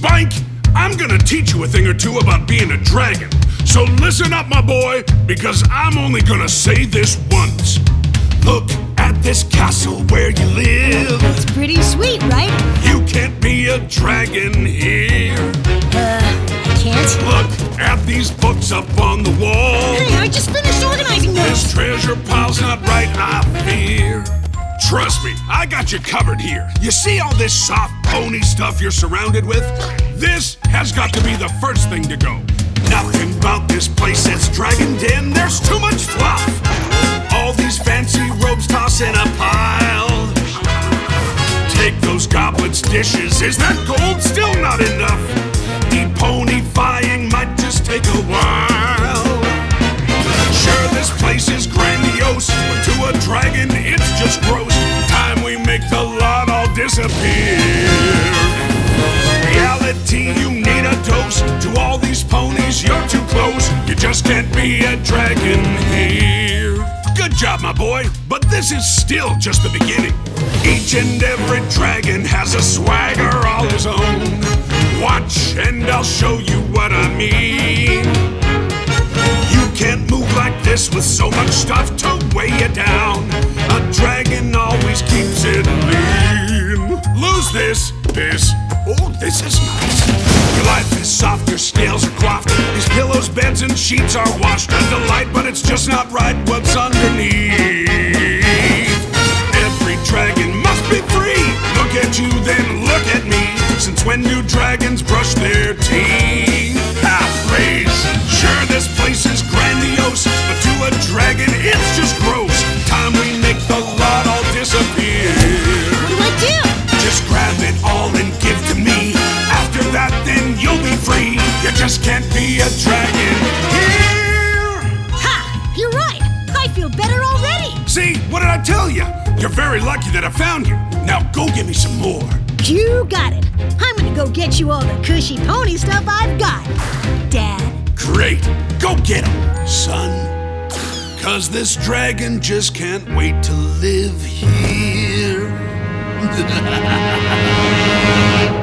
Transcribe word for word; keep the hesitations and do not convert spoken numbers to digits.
Spike, I'm gonna teach you a thing or two about being a dragon. So listen up, my boy, because I'm only gonna say this once. Look at this castle where you live. It's pretty sweet, right? You can't be a dragon here. Uh, I can't. Look at these books up on the wall. Hey, I just finished organizing those. This treasure pile's not right, I fear. Trust me, I got you covered here. You see all this soft pony stuff you're surrounded with? This has got to be the first thing to go. Nothing about this place that's Dragon Den. There's too much fluff. All these fancy robes toss in a pile. Take those goblets' dishes. Is that gold still not enough? Deponifying might just take a while. Sure, this place is grandiose, but to a dragon, it's just gross. Time we make the lot all disappear. Reality, you need a dose. To all these ponies, you're too close. You just can't be a dragon here. Good job, my boy, but this is still just the beginning. Each and every dragon has a swagger all his own. Watch, and I'll show you what I mean. You can't move like this with so much stuff to weigh you down. A dragon always keeps it lean. Lose this, this, oh, this is nice. Your life is soft, your scales are coiffed. These pillows, beds, and sheets are washed. A delight, but it's just not right what's underneath. Every dragon must be free. Look at you, then look at me. Since when do dragons brush their teeth? Outrage! Sure, this place is grandiose, but to a dragon, it's just gross. Time we make the lot all disappear. What do I do? Just grab it all and give to me. After that, then you'll be free. You just can't be a dragon here. Ha! You're right. I feel better already. See, what did I tell you? You're very lucky that I found you. Now go get me some more. You got it. I'm gonna go get you all the cushy pony stuff I've got, Dad. Great. Go get him, son. Cause this dragon just can't wait to live here.